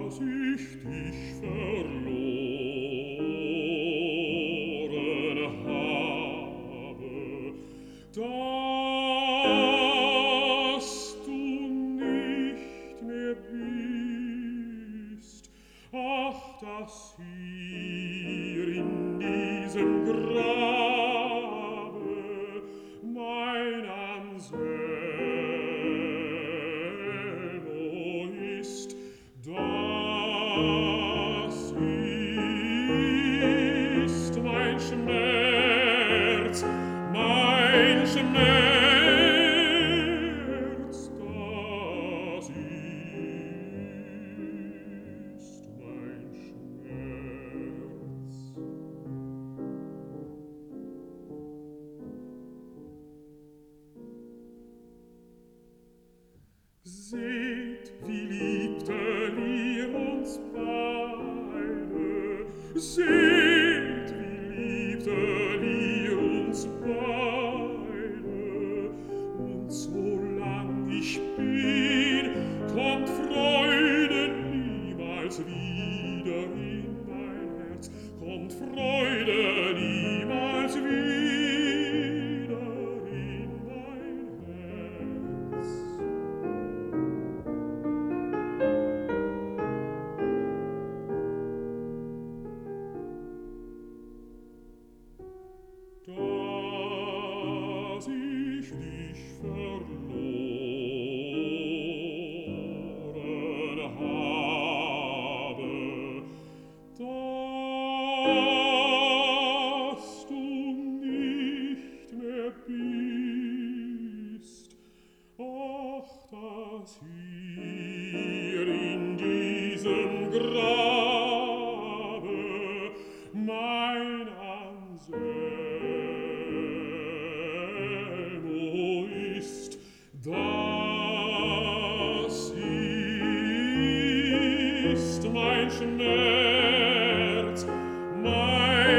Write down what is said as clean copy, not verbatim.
ich dich verloren habe, dass du nicht mehr bist. Ach, dass hier in diesem Grabe mein Anselmo ist, das ist mein Schmerz, mein Schmerz, das ist mein Schmerz. Seht, wie liebten wir uns beide, seht, wie liebten wir uns beide, und solang ich bin, kommt Freude niemals wieder in mein Herz, kommt Freude niemals wieder in mein Herz. Dass ich dich verloren habe, dass du nicht mehr bist. Ach, dass hier in diesem Grabe mein Anselmo ist, das ist mein Schmerz, mein